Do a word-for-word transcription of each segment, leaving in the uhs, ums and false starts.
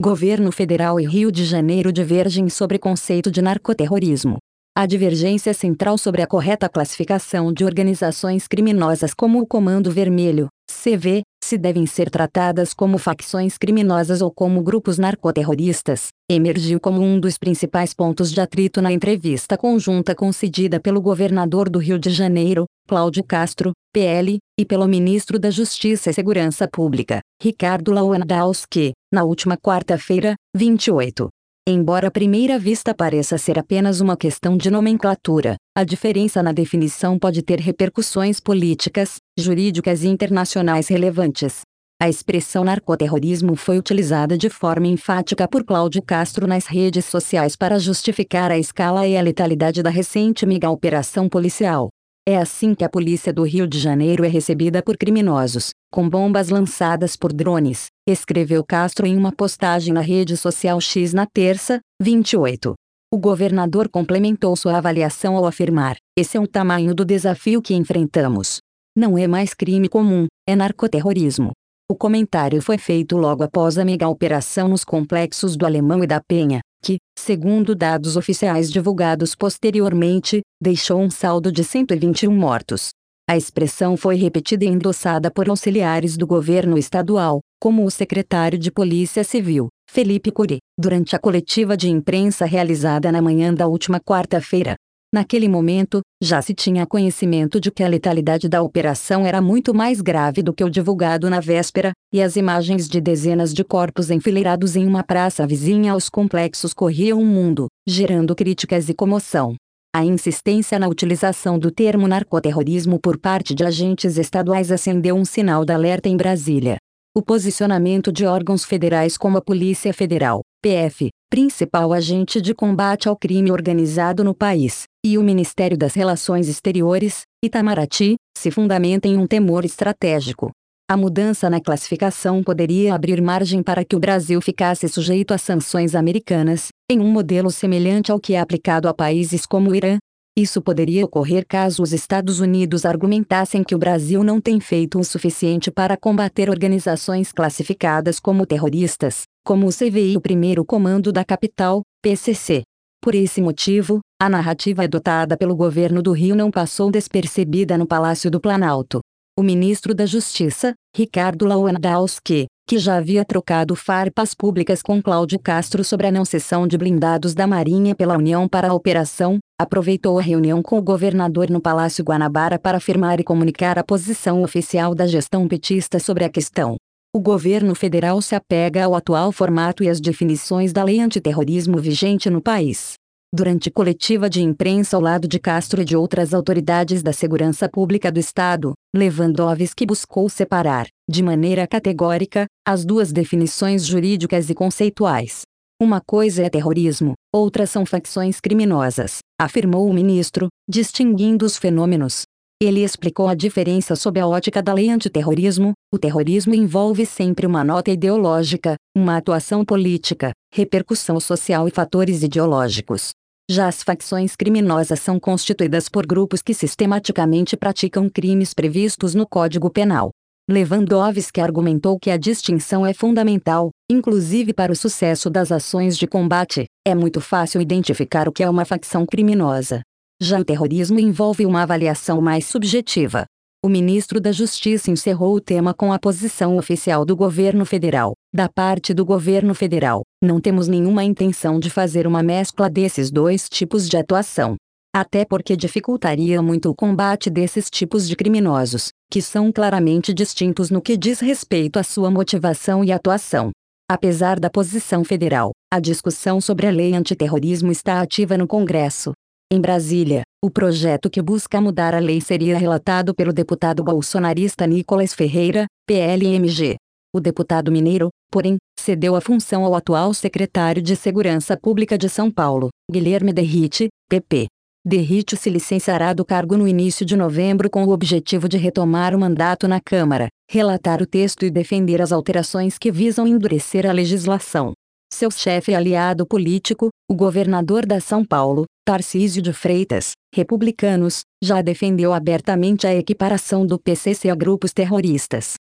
Governo Federal e Rio de Janeiro divergem sobre conceito de narcoterrorismo. A divergência central sobre a correta classificação de organizações criminosas como o Comando Vermelho, C V, se devem ser tratadas como facções criminosas ou como grupos narcoterroristas, emergiu como um dos principais pontos de atrito na entrevista conjunta concedida pelo governador do Rio de Janeiro, Cláudio Castro, P L, e pelo ministro da Justiça e Segurança Pública, Ricardo Lewandowski, na última quarta-feira, vinte e oito. Embora à primeira vista pareça ser apenas uma questão de nomenclatura, a diferença na definição pode ter repercussões políticas, jurídicas e internacionais relevantes. A expressão narcoterrorismo foi utilizada de forma enfática por Cláudio Castro nas redes sociais para justificar a escala e a letalidade da recente mega operação policial. É assim que a polícia do Rio de Janeiro é recebida por criminosos, com bombas lançadas por drones, escreveu Castro em uma postagem na rede social X na terça, vinte e oito. O governador complementou sua avaliação ao afirmar: esse é o tamanho do desafio que enfrentamos. Não é mais crime comum, é narcoterrorismo. O comentário foi feito logo após a mega operação nos complexos do Alemão e da Penha, que, segundo dados oficiais divulgados posteriormente, deixou um saldo de cento e vinte e um mortos. A expressão foi repetida e endossada por auxiliares do governo estadual, como o secretário de Polícia Civil, Felipe Curi, durante a coletiva de imprensa realizada na manhã da última quarta-feira. Naquele momento, já se tinha conhecimento de que a letalidade da operação era muito mais grave do que o divulgado na véspera, e as imagens de dezenas de corpos enfileirados em uma praça vizinha aos complexos corriam o mundo, gerando críticas e comoção. A insistência na utilização do termo narcoterrorismo por parte de agentes estaduais acendeu um sinal de alerta em Brasília. O posicionamento de órgãos federais como a Polícia Federal, P F, principal agente de combate ao crime organizado no país, e o Ministério das Relações Exteriores, Itamaraty, se fundamenta em um temor estratégico. A mudança na classificação poderia abrir margem para que o Brasil ficasse sujeito a sanções americanas, em um modelo semelhante ao que é aplicado a países como o Irã. Isso poderia ocorrer caso os Estados Unidos argumentassem que o Brasil não tem feito o suficiente para combater organizações classificadas como terroristas, como o C V e o Primeiro Comando da Capital, P C C. Por esse motivo, a narrativa adotada pelo governo do Rio não passou despercebida no Palácio do Planalto. O ministro da Justiça, Ricardo Lewandowski, que já havia trocado farpas públicas com Cláudio Castro sobre a não cessão de blindados da Marinha pela União para a operação, aproveitou a reunião com o governador no Palácio Guanabara para afirmar e comunicar a posição oficial da gestão petista sobre a questão. O governo federal se apega ao atual formato e às definições da lei antiterrorismo vigente no país. Durante coletiva de imprensa ao lado de Castro e de outras autoridades da segurança pública do Estado, Lewandowski buscou separar, de maneira categórica, as duas definições jurídicas e conceituais. Uma coisa é terrorismo, outra são facções criminosas, afirmou o ministro, distinguindo os fenômenos. Ele explicou a diferença sob a ótica da lei antiterrorismo. O terrorismo envolve sempre uma nota ideológica, uma atuação política, repercussão social e fatores ideológicos. Já as facções criminosas são constituídas por grupos que sistematicamente praticam crimes previstos no Código Penal. Lewandowski argumentou que a distinção é fundamental, inclusive para o sucesso das ações de combate. É muito fácil identificar o que é uma facção criminosa. Já o terrorismo envolve uma avaliação mais subjetiva. O ministro da Justiça encerrou o tema com a posição oficial do governo federal. Da parte do governo federal, não temos nenhuma intenção de fazer uma mescla desses dois tipos de atuação. Até porque dificultaria muito o combate desses tipos de criminosos, que são claramente distintos no que diz respeito à sua motivação e atuação. Apesar da posição federal, a discussão sobre a lei antiterrorismo está ativa no Congresso. Em Brasília, o projeto que busca mudar a lei seria relatado pelo deputado bolsonarista Nicolas Ferreira, P L M G. O deputado mineiro, porém, cedeu a função ao atual secretário de Segurança Pública de São Paulo, Guilherme Derrite, P P. Derrite se licenciará do cargo no início de novembro com o objetivo de retomar o mandato na Câmara, relatar o texto e defender as alterações que visam endurecer a legislação. Seu chefe e aliado político, o governador da São Paulo, Tarcísio de Freitas, republicanos, já defendeu abertamente a equiparação do P C C a grupos terroristas.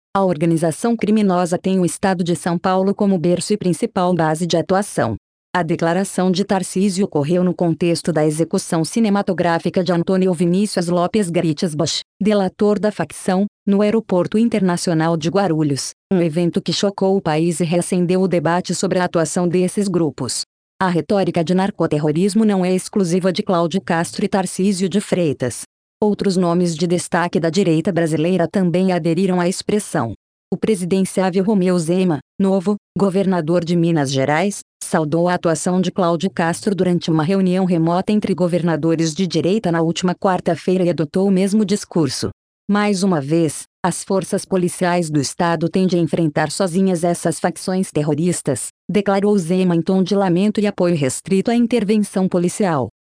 A organização criminosa tem o estado de São Paulo como berço e principal base de atuação. A declaração de Tarcísio ocorreu no contexto da execução cinematográfica de Antônio Vinícius Lopes Garites Bosch, delator da facção, no Aeroporto Internacional de Guarulhos, um evento que chocou o país e reacendeu o debate sobre a atuação desses grupos. A retórica de narcoterrorismo não é exclusiva de Cláudio Castro e Tarcísio de Freitas. Outros nomes de destaque da direita brasileira também aderiram à expressão. O presidenciável Romeu Zema, novo governador de Minas Gerais, saudou a atuação de Cláudio Castro durante uma reunião remota entre governadores de direita na última quarta-feira e adotou o mesmo discurso. Mais uma vez, as forças policiais do estado tendem a enfrentar sozinhas essas facções terroristas, declarou Zema em tom de lamento e apoio restrito à intervenção policial.